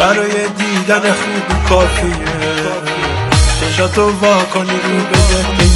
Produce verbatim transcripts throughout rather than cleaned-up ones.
برای دیدن خوب کافیه چشاتو وا کنی رو بده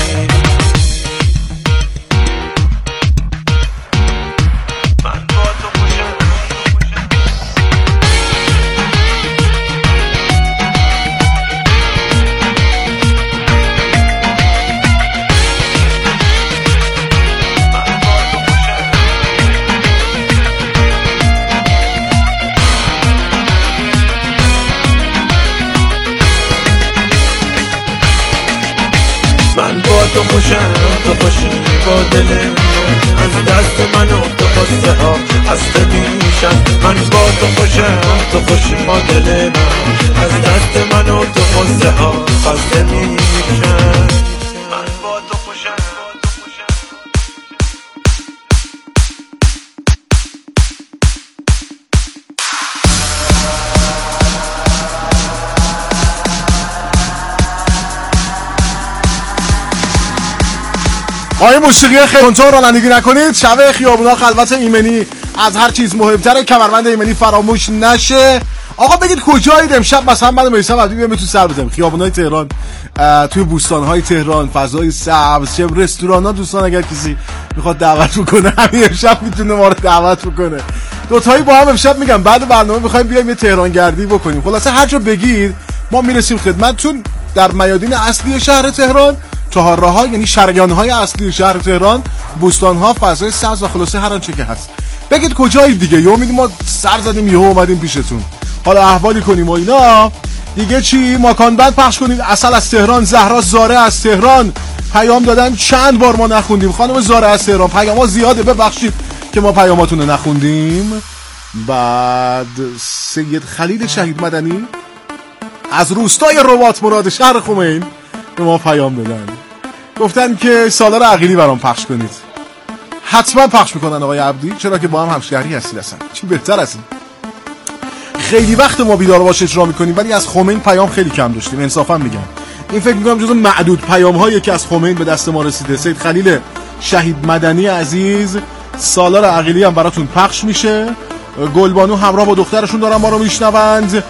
من با تو خوشم تو خوشی با دل من از دست من و تو قصه ها خسته میشم من با تو خوشم تو خوشی با دل من از دست من و تو قصه ها خسته میشم من با تو خوشم آقای موسیقی خیلی کنترل رانندگی نکنید. شب خیابونا خلوت ایمنی از هر چیز مهمتره. کمربند ایمنی فراموش نشه. آقا بگید کجایید امشب مثلا من میسم عبدی بیام تو سر بزنیم خیابونای تهران، توی بوستان‌های تهران، فضای سبز، چه رستوران‌ها. دوستان اگر کسی میخواد دعوت بکنه همین امشب میتونه ما رو دعوت بکنه. دو تایی با هم امشب میگم بعد برنامه میخوایم بیایم یه تهران گردی بکنیم. خلاصه هر جا بگید ما میرسیم خدمتتون. در میادین اصلی شهر تهران، چهارراه‌ها یعنی شریان‌های اصلی شهر تهران، بوستان‌ها، فضای سبز و خلاصه هر آنچه که هست. بگید کجایید دیگه. یهو میگیم ما سر زدیم یهو اومدیم پیشتون. حالا احوالی کنیم و اینا. دیگه چی؟ ماکان بند پخش کنید. اصل از تهران، زهرا زاره از تهران پیام دادن چند بار ما نخوندیم. خانم زاره از تهران پیام‌ها زیاده، ببخشید که ما پیاماتون رو نخوندیم. بعد سید خلیل شهید مدنی از روستای رباط مراد شهر خمین به ما پیام دادن، گفتن که سالار عقیلی برام پخش کنید. حتما پخش میکنن آقای عبدی، چرا که با هم همشهری هستید. اصلا چی بهتر از این. خیلی وقت ما بیدار باش اجرا میکنیم ولی از خمین پیام خیلی کم داشتیم، انصافا میگم. این فکر میکنم جزو معدود پیام هایی که از خمین به دست ما رسیده. سید خلیل شهید مدنی عزیز، سالار عقیلی هم براتون پخش میشه. گلبانو همراه با دخترشون دارن ما رو میشنوند.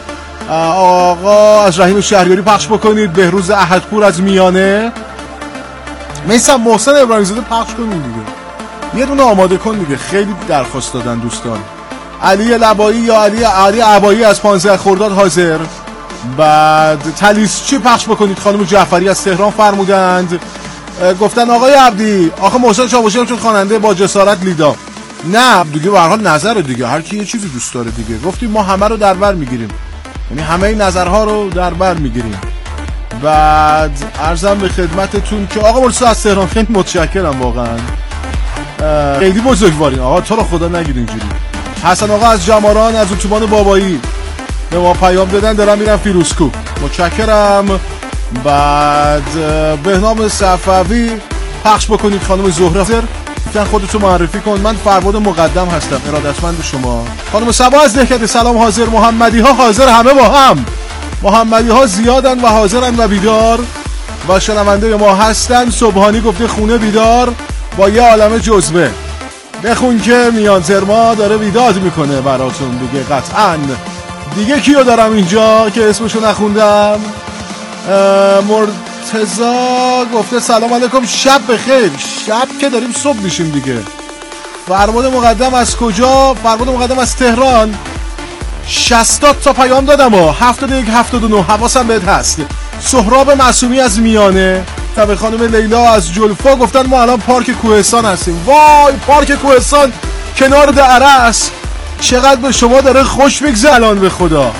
آقا از رحیم شهریاری پخش بکنید. بهروز احدپور از میانه. میسم محسن ابراهیم زاده پخش کنید دیگه. یه دونه آماده کن دیگه. خیلی درخواست دادن دوستان. علی لبایی یا علی علی عبایی از پانزده خرداد حاضر. بعد تلیس چی پخش بکنید. خانم جعفری از تهران فرمودند، گفتن آقای عبدی آخه محسن چاوشی هم شد خواننده با جسارت لیدا. نه دیگه به هر حال نظر دیگه، هر کی یه چیزی دوست داره دیگه. گفتیم ما همه رو در بر میگیریم، یعنی همه این نظرها رو در بر میگیریم. بعد عرضم به خدمتتون که آقا مرسا از تهران خیلی متشکرم واقعا، خیلی بزرگوارین آقا، تو رو خدا نگید اینجوری. حسن آقا از جماران از اتوبان بابایی به ما پیام دادن، دارم میرم فیروزکو، متشکرم. بعد بهنام صفوی پخش بکنید. خانم زهره گفتن خودتو معرفی کن. من فرباد مقدم هستم، ارادتمند شما. خانم صبا از دهکده سلام حاضر. محمدی ها حاضر، همه با هم محمدی ها زیادن و حاضرن و بیدار و شنونده ما هستن. صبحانی گفته خونه بیدار با یه عالمه جزبه. بخون که میان ترما داره بیداد میکنه براتون دیگه قطعا. دیگه کیو دارم اینجا که اسمشو نخوندم؟ مرتضا گفته سلام علیکم شب بخیر. شب که داریم صبح میشیم دیگه. فرمود مقدم از کجا؟ فرمود مقدم از تهران. شصت تا پیام دادم ها. هفتاد و یک هفتاد و نه حواسم بهت هست. سهراب معصومی از میانه و به خانم لیلا از جلفا گفتن ما الان پارک کوهستان هستیم. وای پارک کوهستان کنار دعرس، چقدر به شما داره خوش بگذره الان به خدا.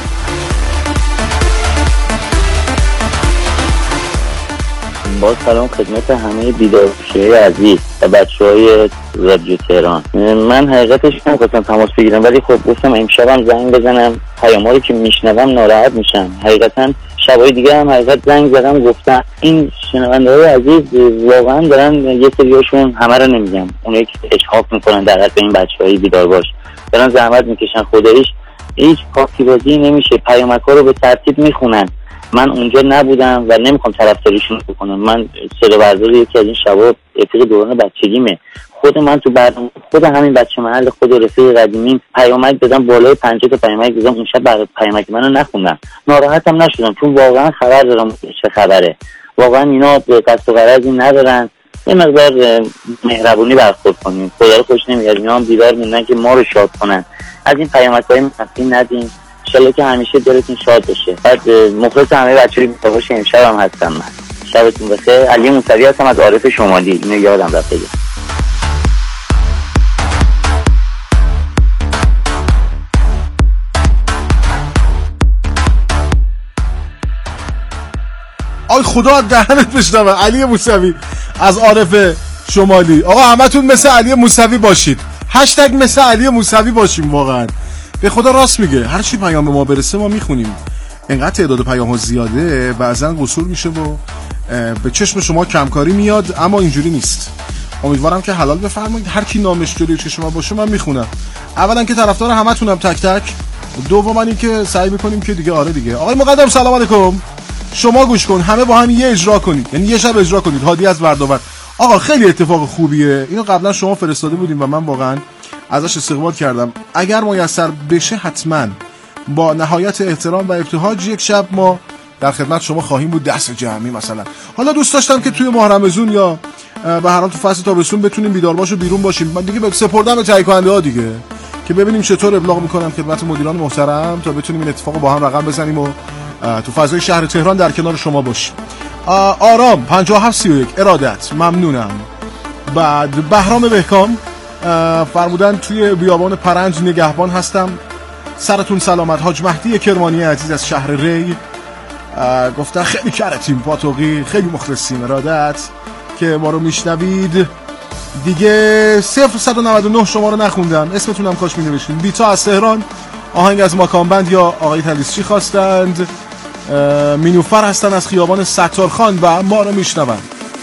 با سلام خدمت همه بیدارشوهای عزیز و بچه های رادیو تهران. من حقیقتش نمیخواستم تماس بگیرم ولی خب گفتم امشبم زنگ بزنم. پیام‌ها رو که میشنوم ناراحت میشم. حقیقتا شبای دیگه هم حقیقت زنگ زدم گفتم این شنونده های عزیز واقعا دارن یه سریاشون، همه رو نمیگم، اونایی که اشحاف میکنن در حد این بچه های بیدار باش دارن زحمت میکشن. خداییش هیچ پاکتی بازی نمیشه. پیامک ها رو به ترتیب میخونن. من اونجا نبودم و نمیخوام طرفداریشون بکنم. من صدا بردار یکی از این شباب رفیق دوران بچگیمه. خود من تو برنامه خود همین بچه محل خود رفیق قدیمی پیامک دادم، بالای پنجاه تا پیامک دادم. اون شب بعد پیامک منو نخوندم، ناراحتم نشدم چون واقعا خبر دارم چه خبره. واقعا اینا به قصد و غرضی ندارن. یه مقدار مهربونی برخورد کنیم. خدا رو خوش نمیاد اینا هم بیدار موندن که ما رو شاد کنن. از این پیامک‌های منفی ندین. ان شاءالله که همیشه دلتون شاد بشه. بعد مخلص همه بچه‌های باشه. امشب هم هستم من. شبتون بخیر. علی موسوی هستم از عارف شمالی. اینو یادم رفت بگم. آی خدا دهنت بشنوه. علی موسوی از عارف شمالی. آقا همتون مثل علی موسوی باشید. هشتگ مثل علی موسوی باشیم. واقعا به خدا راست میگه. هر چی پیام به ما برسه ما میخونیم. اینقدر تعداد پیام ها زیاده بعضا قصور میشه و به چشم شما کمکاری میاد، اما اینجوری نیست. امیدوارم که حلال بفرمایید. هر کی نامش جلوی چشم ما باشه من میخونم. اولا که طرفدار همتونم تک تک. دوما این که سعی میکنیم که دیگه آره دیگه. آقای مقدم سلام علیکم. شما گوش کن، همه با هم یه اجرا کنید، یعنی یه شب اجرا کنید. هادی از وردآور. آقا خیلی اتفاق خوبیه. اینو قبلا شما فرستاده بودیم و من واقعا ازش استقبال کردم. اگر میسر بشه حتما با نهایت احترام و ابتهاج یک شب ما در خدمت شما خواهیم بود، دست جمعی مثلا. حالا دوست داشتم که توی ماه رمضان یا به هر حال تو فصل تابستون بتونیم بیدار باش و بیرون باشیم. من دیگه به سپردم به تهیه کننده ها دیگه که ببینیم چطور ابلاغ میکنن خدمت مدیران محترم تا بتونیم این اتفاقو با هم رقم بزنیم و تو فضای شهر تهران در کنار شما باشیم. آرام پنجاه و هفت سی و یک ارادت ممنونم. بعد بهرام بهکام فرمودن توی بیابان پرنج نگهبان هستم. سرتون سلامت. حاج مهدی کرمانی عزیز از شهر ری گفتن خیلی کرتیم پاتوقی، خیلی مخلصیم. ارادت که ما رو میشنوید. دیگه صفر صد و نود و نه شما رو نخوندم، اسمتونم کاش می نوشتین. بیتا از تهران آهنگ از ماکانبند یا آقای تلیسچی خواستند. مینوفر هستن از خیابان ستارخان و ما رو میشنوند.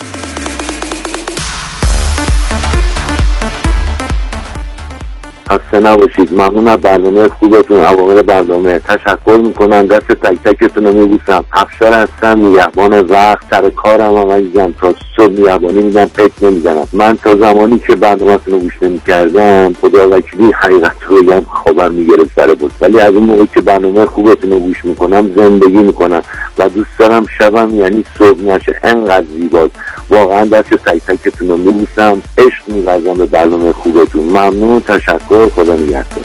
خسته نباشید. ممنون از برنامه خوبتون، اوامر برنامه. تشکر میکنم، دست تک تکتون رو میبوسم. افشار هستم، نگهبان وقت. سر کارم هم عزیزم تا صبح نگهبانی میدم، پک نمیزنم. من تا زمانی که برنامه‌تون رو گوش نمی‌کردم خدا وکیلی حقیقت رو بگم خوابم میگرفت سر بود، ولی از اون موقع که برنامه خوبتون رو گوش میکنم زندگی میکنم و دوست دارم شبم یعنی صبح نشه. انقدر زیباست واقعا. دست تک تکتون رو میبوسم، عشق می‌ورزم به برنامه خوبتون. ممنون، تشکر، خدا نگهدار.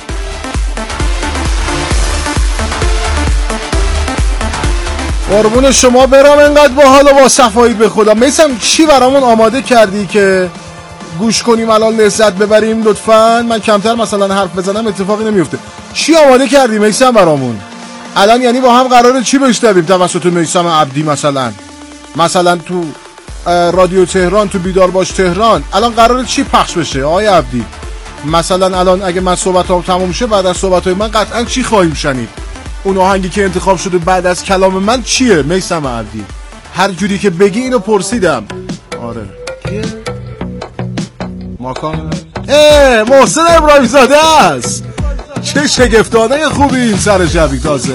قربون شما برام. انقدر با حال و با صفایی به خدا. میسم چی برامون آماده کردی که گوش کنیم الان لذت ببریم لطفاً؟ من کمتر مثلا حرف بزنم اتفاقی نمیفته. چی آماده کردی میسم برامون الان؟ یعنی با هم قراره چی بشنویم توسط میسم عبدی مثلا؟ مثلا تو رادیو تهران، تو بیدار باش تهران الان قراره چی پخش بشه آقای عبدی؟ مثلا الان اگه من صحبتام تموم شه، بعد از صحبتای من قطعا چی خواهیم شنید؟ اون آهنگی که انتخاب شده بعد از کلام من چیه میثم عبدی؟ هر جوری که بگی اینو پرسیدم. آره ماکان اه محسن ابراهیم زاده است. چه شگفتانه خوبی این سر شبی تازه.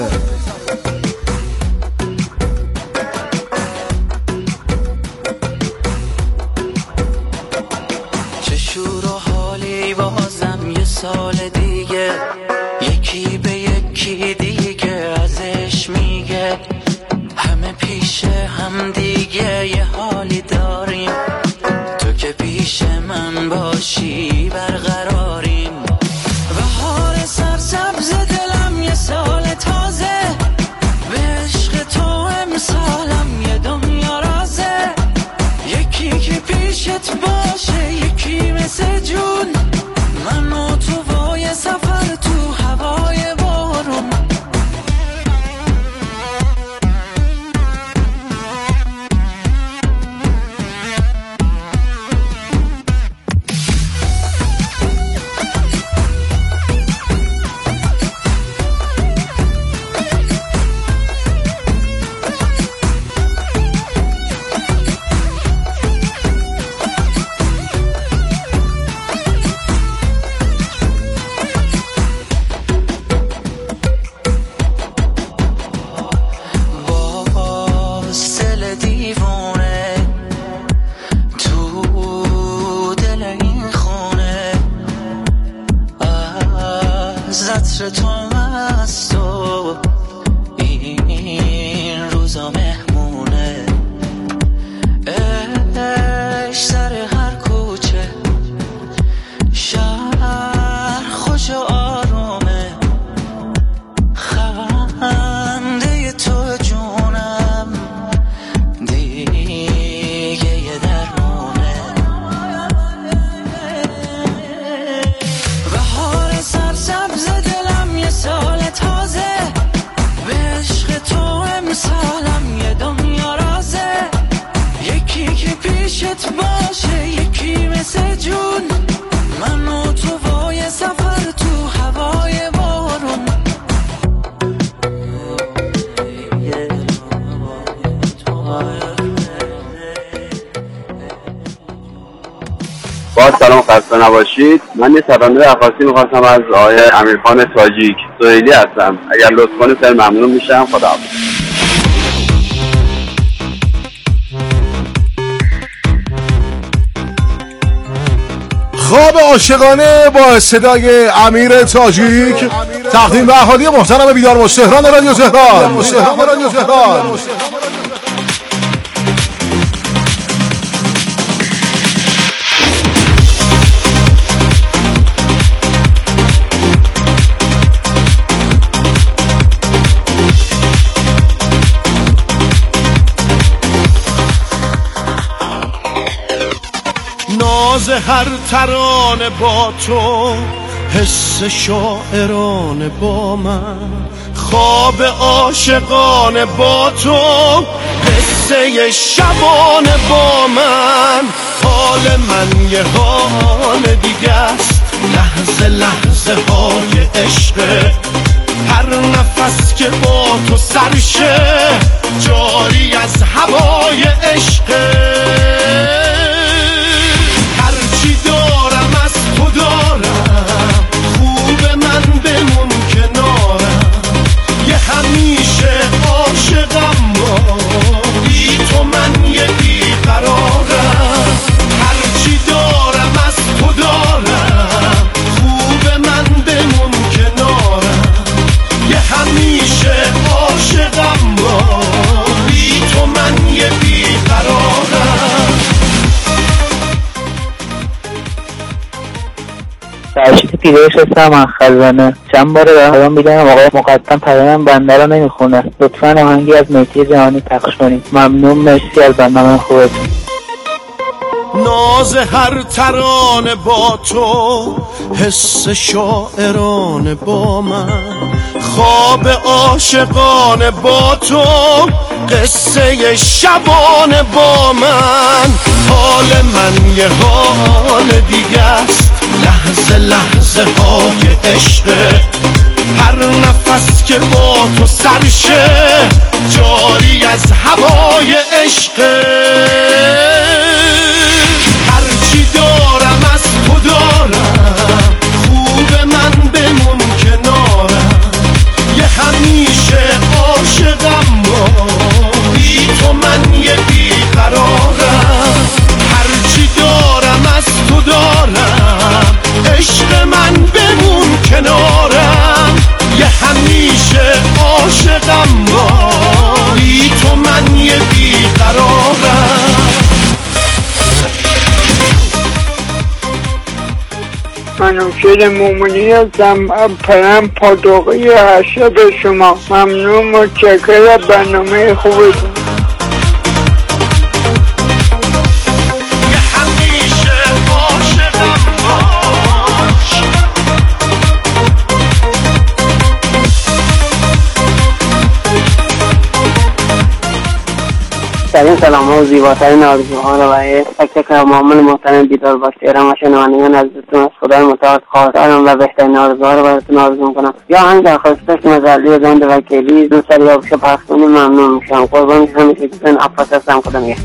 چه شور و حالی بازم یه سال دیگه، یکی به یکی دیگه ازش میگه همه پیش هم دیگه یه حالی داریم، تو که پیش من باشی برقراریم. بهار سرسبز دلم یه سال تازه، با سلام خسته نباشید. من یه ترانه درخواستی میخواستم از آقای امیرخان تاجیک. سهیلی هستم، اگر لطف کنید خیلی ممنون میشم. خداحافظ. خواب عاشقانه با صدای امیر تاجیک تقدیم به اهالی محترم بیدار باش تهران رادیو تهران. تهران رادیو تهران. ناز هر ترانه با تو، حس شاعرانه با من، خواب عاشقانه با تو، قصه شبانه با من. حال من یه حال دیگه است، لحظه لحظه های عشقه، هر نفس که با تو سرشه جاری از هوای عشقه. هرچی دارم از تو دارم، خوب من بمون کنارم، یه همیشه عاشقم با، بی تو من یه بیقرارم. هرچی دارم از تو دارم، خوب من بمون کنارم، یه همیشه عاشقم با، بی تو من یه بیقرارم. فرشید پیرش هستم از خزانه. چند بار به پیام میدم آقای مقدم پیام بنده رو نمیخونه. لطفاً آهنگی از مهدی جهانی پخش کنید. ممنون، مرسی از برنامه خوبتون. ناز هر ترانه با تو، حس شاعرانه با من، خواب عاشقانه با تو، قصه شبانه با من. حال من یه حال دیگه است، لحظه لحظه های عشقه، هر نفس که با تو سرشه جاری از هوای عشقه. هرچی دارم از تو دارم، خوب من بمون کنارم، یه همیشه عاشقم با، بی تو من یه بیقرارم. هرچی دارم از تو دارم، عشق من بمون کنارم، یه همیشه عاشقم با، بی تو من یه بیقرارم. منوشیر مومنی هستم، پرم پادوقی هشته به شما. ممنون، متشکر برنامه خوبتون. سلام سلام و زیباترین آرزوها رو برای تک تک مامون محترم بیدار باش تهران و شنوندگان عزیزتون از خدای متعال خواستارم و بهترین آرزوها رو براتون آرزو میکنم. یا هم درخواست داشتیم از علی زند وکیلی دو سری آبشو پخش کنیم. ممنون میشم. قربان همیشه کتون عباس هستم. خدا نگهدار.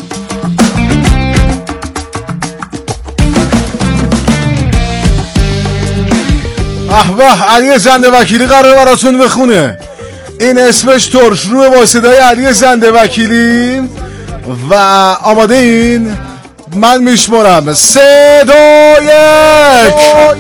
احوه علی زند وکیلی قراره براتون بخونه. این اسمش ترش روه با صدای علی زند وکیلی و آماده این من میشمارم سه دو یک.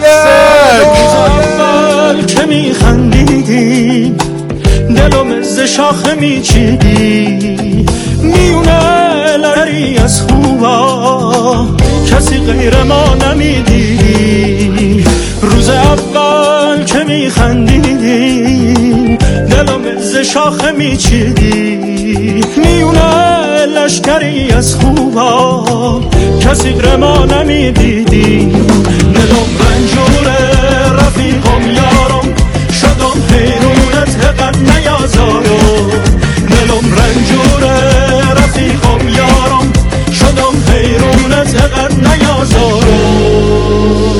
که میخندیدی دلم ز شاخه میچیدی، میونه لری از خوبا کسی غیر ما نمیدیدی. روز اول که میخندیدی دلم ز شاخه میچیدی، میونه لشکری از خوبا کسی غیر ما نمیدیدی. دلم رنجوره رفیقم یارم، شدم حیرونت حقت نیازارم. دلم رنجوره رفیقم یارم، شدم حیرونت حقت نیازارم.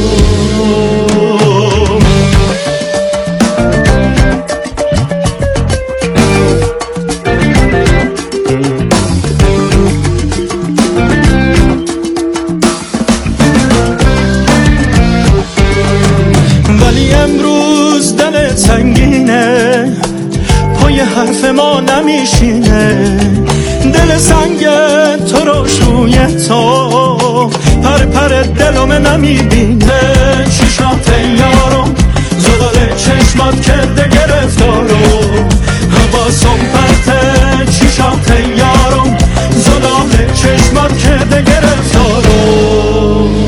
روی حرف ما نمیشینه، دل سنگ تو روش روی تو پر پر دلم نمیبینه. چشات یارم زلال چشمات کرده گرفتارم، حواسم پرته چشات یارم زلال چشمات کرده گرفتارم.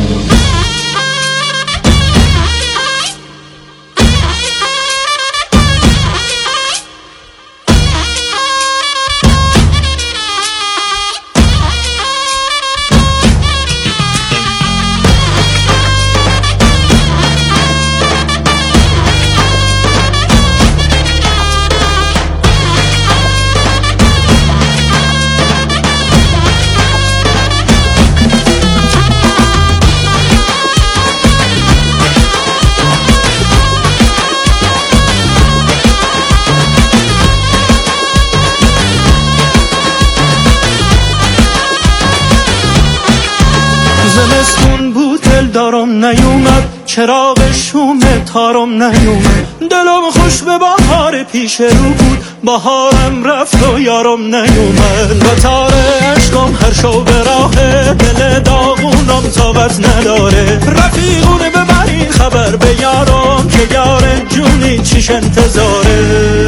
زمستون بود دل دارم نیومد، چراغ شوم تارم نیومد، دلم خوش به بهار پیش رو بود، بهارم رفت و یارم نیومد. قطار عشقم هر شو به راه، دل داغونم طاقت نداره، رفیقونه ببرین خبر به یارم که یار جونی چیش انتظاره.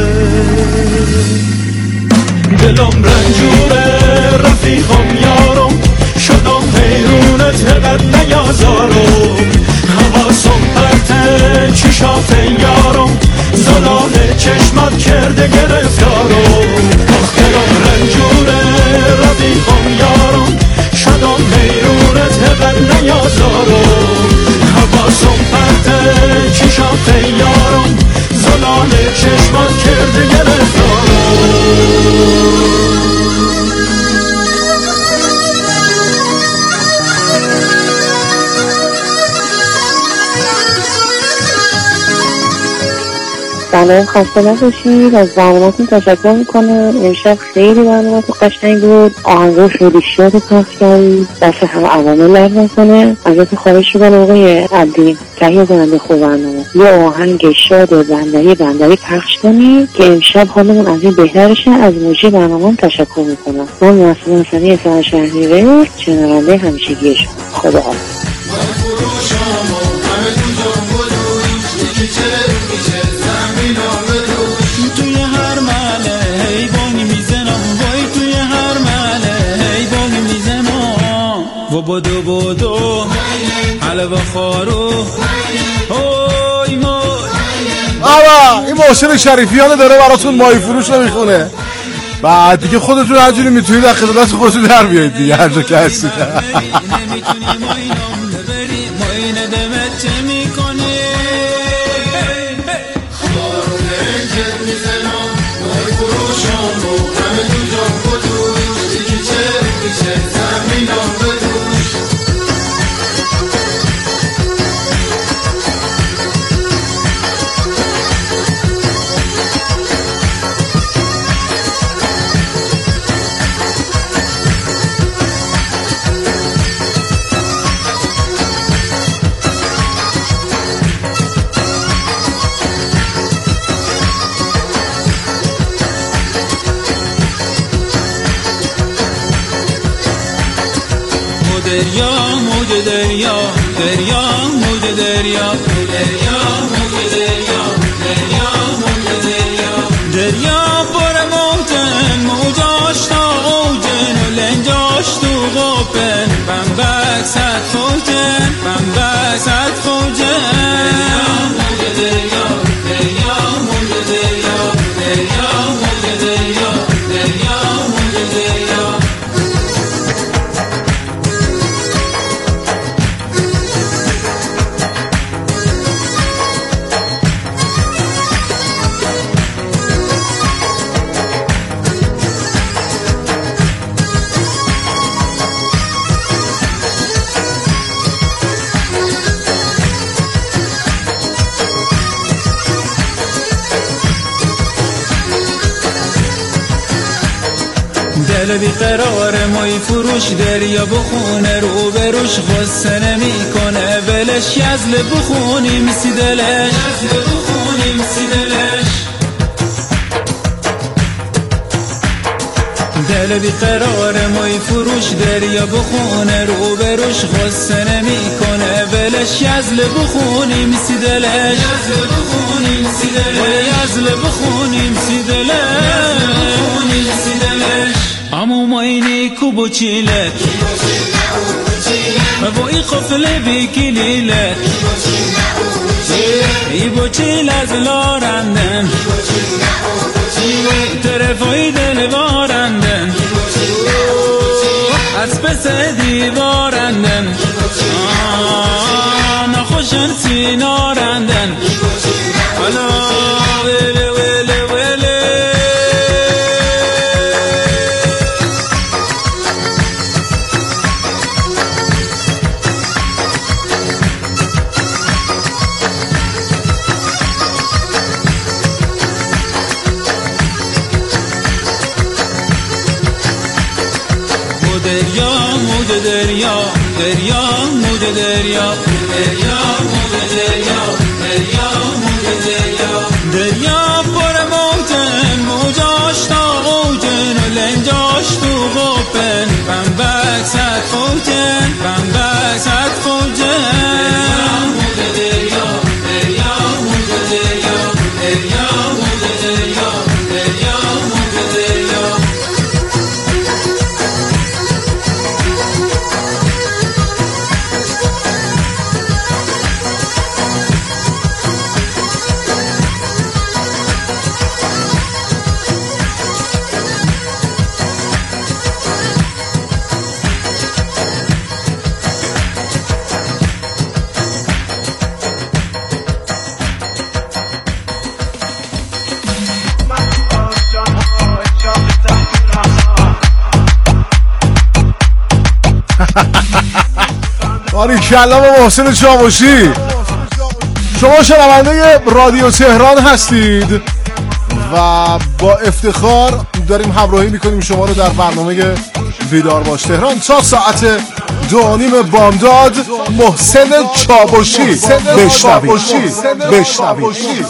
دلم رنجوره رفیقم یارم، شدم حیرونت هقد نیازارم، حواسم پرته چشات یارم زلال چشمات کرده گرفتارم. دلم رنجوره رفیقم یارم، شدم حیرونت هقد نیازارم، حواسم پرته چشات یارم زلال چشمات کرده گرفتارم. سلام، خسته نباشید. از برنامه‌تون تشکر میکنم. امشب خیلی برنامه‌تون قشنگ بود، آهنگا خیلی شاد پخش کردید، دست هم عوامل لرز نکنه. ازتون خواهش میکنم آقای عبدی تهیه کننده خوب برنامه، یه آهنگ شاد بندری بندری پخش کنید که امشب حالمون از این بهتر شه. از موجی برنامه تشکر میکنم. من محسن حسنی اصلا شهریره، شنونده همیشگی شما. خدا حافظ. توی هر محله حیوانی میزنم، وای توی هر محله حیوانی میزنم، و بدو بدو حلوه خارو هوی موی. آبا این محسن شریفیانه داره براتون ماهی فروش رو میخونه. بعد دیگه خودتون هر جوری میتونید از خدمت خودتون در بیایید دیگه، هر جا که هستید. نمیتونی ماینام ببری، ماین دمت چه میکنی؟ دریا موج دریا دریا موج دریا دریا موج دریا دریا موج دریا دریا پر موجن موجاش تا اوجن و لنجاش تو قوپن بمبک صد فوجن بمبک صد فوجن دریا موج دریا دریا موج دریا دریا موج دریا دریا موج دریا. دل بیقرار مای فروش دریا بخونه، رو بروش غصه نمی کنه، ولش یزل بخونی میسی دلش، یزل بخونی میسی دلش. دل بیقرار مای فروش دریا بخونه رو بروش خسته نمیکنه ولش یزل بخونیم سی دلش یزل بخونیم سی دلش یزل بخونیم سی دلش امو ماینی کوبو چیله و ای قفله بی کلیله ای با چیل از لارندن ای طرفای دل بارندن از پس دیوارندن نخوشن سینارندن حالا ویله ویله ویله دریا موج دریا دریا موج دریا دریا موج دریا دریا موج دریا دریا پر موجن موجاش تا اوجن و لنجاش تو غپن بمبک صد فوجن بمبک صد فوجن موج دریا دریا موج دریا دریا موج دریا دریا موج دریا باری کلا با محسن چاوشی. شما شنونده رادیو تهران هستید و با افتخار داریم همراهی میکنیم شما رو در برنامه بیدار باش تهران تا ساعت دو و نیم بامداد. محسن چاوشی بشنوید بشنوید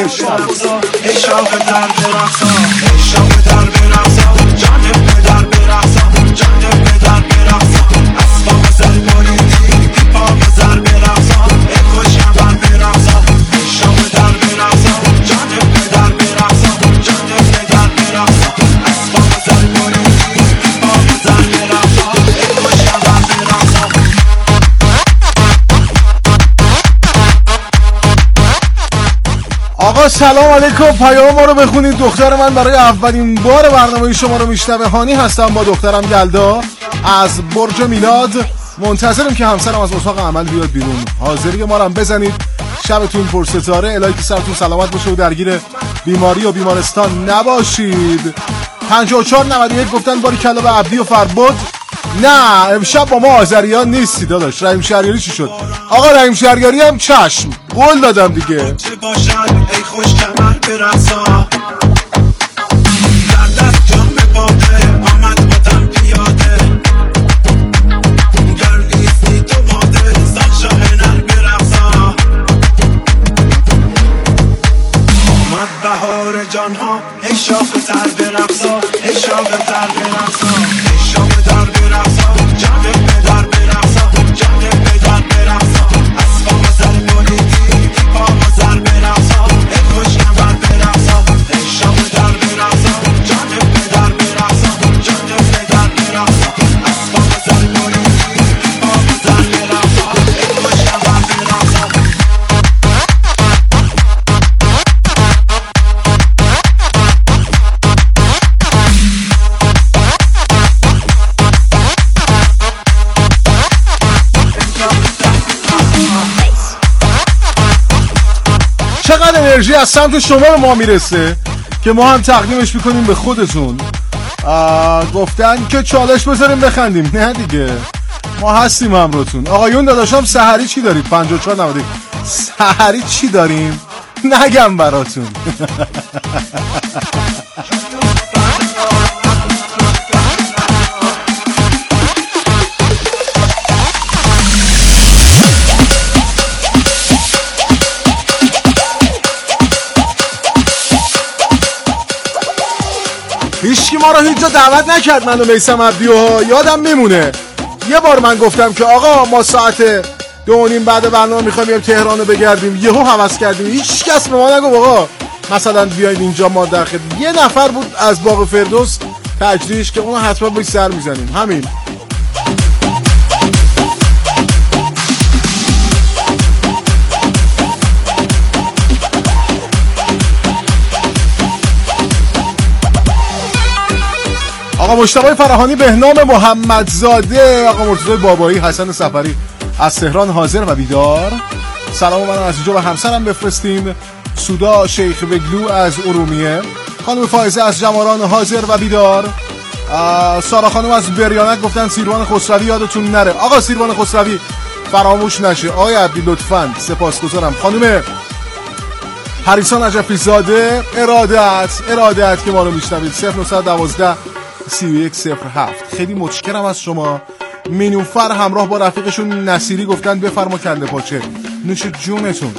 آقا سلام علیکم. پیام ما رو بخونید. دختر من برای اولین بار برنامه شما رو میشنوه. هانی هستم با دخترم یلدا از برج میلاد. منتظرم که همسرم از اتاق عمل بیاد بیرون. حاضری ما رو هم بزنید. شبتون پر ستاره. الهی که سرتون سلامت باشه و درگیر بیماری و بیمارستان نباشید. پنجاه و چهار نود و یک گفتن باری کلا به عبدی و فربود. نه امشب با ما آذریان نیستی داداش. رحیم شهریاری چی شد؟ آقا رحیم شهریاری هم چشم قول دادم دیگه. ای خوش کمر برقصا در دست جام باده آمد بادم پیاده گردیستی تو باده زد شاه نر برقصا آمد بهار جانها ای شاخ سر برقصا ای شاخ سر برقصا ای شاخ در برقصا جانه پدر برقصا جانه پدر برقصا اسفا سر بریدی پا سر برقصا ای خوش کمر برقصا ای شاخ در برقصا جانه پدر برقصا جانه پدر برقصا اسفا سر بریدی پا سر برقصا ای خوش کمر برقصا. چقدر انرژی از سمت شما به ما میرسه که ما هم تقدیمش میکنیم به خودتون. گفتن که چالش بذاریم بخندیم. نه دیگه ما هستیم همراهتون. آقایون داداشام سحری چی دارید؟ پنجاه و چهار نود و یک سحری چی داریم؟ نگم براتون. هیچکی ما رو هیچ جا دعوت نکرد، منو میثم عبدی‌ها. یادم میمونه یه بار من گفتم که آقا ما ساعت دو و نیم بعد برنامه میخوایم بریم تهران رو بگردیم، یهو هوس کردیم. هیچ کس به ما نگفت آقا مثلا بیاید اینجا ما در خدمت. یه نفر بود از باغ فردوس تجریش که اون حتما بهش سر میزنیم. همین. آقا مجتبی فراهانی، بهنام محمدزاده، آقا مرتضی بابایی، حسن سفری از تهران حاضر و بیدار. سلام من از اینجا به همسرم بفرستین. سودا شیخ وگلو از ارومیه. خانم فائزه از جماران حاضر و بیدار. سارا خانم از بریانک گفتن سیروان خسروی یادتون نره. آقا سیروان خسروی فراموش نشه. آقای عبدی لطفاً سپاسگزارم. خانم پریسان نجفی زاده، ارادت ارادت که ما رو میشنوید. صفر نه یک دو سی و یک صفر هفت. خیلی متشکرم از شما. مینوفر همراه با رفیقشون نصیری گفتن بفرما کله پاچه. نوش جونتون.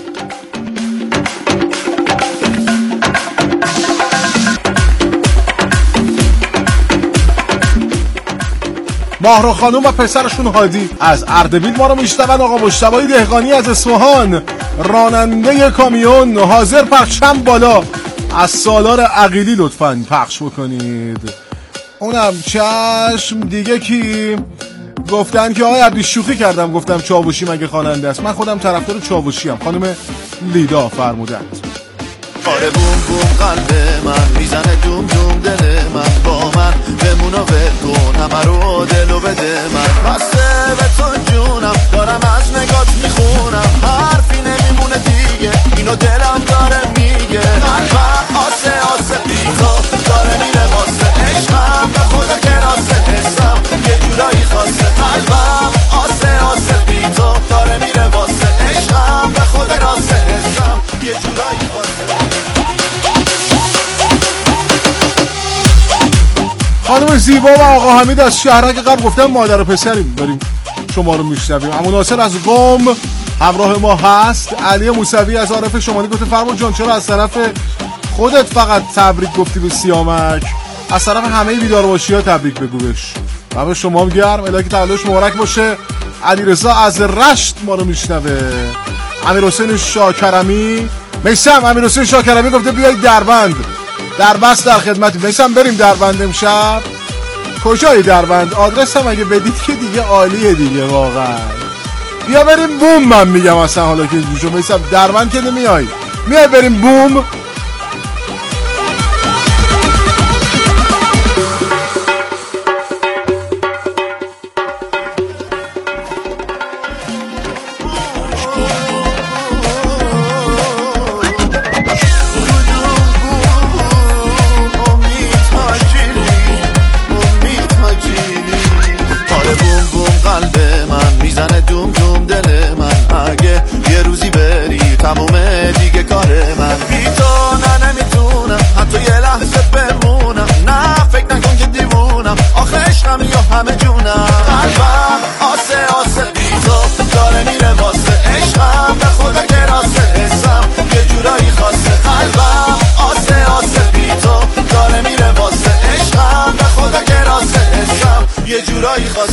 ماهرو خانوم و پسرشون هادی از اردبیل ما رو میشنون. آقا مجتبی دهقانی از اصفهان، راننده کامیون، حاضر پخشم بالا. از سالار عقیلی لطفاً پخش بکنید. اونم چشم. دیگه کی گفتن که آقای عبدی شوخی کردم گفتم چاوشی مگه خواننده است؟ من خودم طرفدار چاوشی ام. خانم لیدا فرمودند. آره بوم بوم قلب من میزنه دوم دوم دل من، با من بمون و ول کن همه رو دلو بده من. بسته به تو جونم دارم از نگات میخونم، حرفی نمیمونه دیگه اینو دلم داره میگه. قلبم آسه آسه بیتا داره میره واسه عشقم، به خدا کراسه حسم یه جورایی خاصه. قلبم آسه آسه بیتا داره میره واسه عشقم، به خدا کراسه حسم یه جورایی خاصه. خانم زیبا و آقا حمید از شهرک قبل گفتن مادر و پسریم داریم شما رو میشنویم. اما ناصر از قم همراه ما هست. علی موسوی از عارف شمالی گفته فرمود جان چرا از طرف خودت فقط تبریک گفتی به سیامک؟ از طرف همه بیدارباشی ها تبریک بگو بهش. و به شما هم گرم، الهی که تولدش مبارک باشه. علیرضا از رشت ما رو میشنوه. امیرحسین شاکرمی میسم امیرحسین شاکرمی گفته بیایید دربند، دربست در خدمتی. میسم بریم دربند امشب. کجایی دربند؟ آدرس هم اگه بدید که دیگه عالیه دیگه واقعا. بیا بریم بوم. من میگم اصلا حالا که اینجوری شو میسم دربند که نمیای، میای بریم بوم. تمومه دیگه کار من بی تو نه نمیتونم حتی یه لحظه بمونم. نه فکر نکن که دیوونم، آخه عشقم یا همه جونم. قلبم آسه آسه بی تو داره میره واسه عشقم، به خدا که راسته حسم یه جورایی خاصه. قلبم آسه آسه بی تو داره میره واسه عشقم، به خدا که راسته حسم یه جورایی خاصه.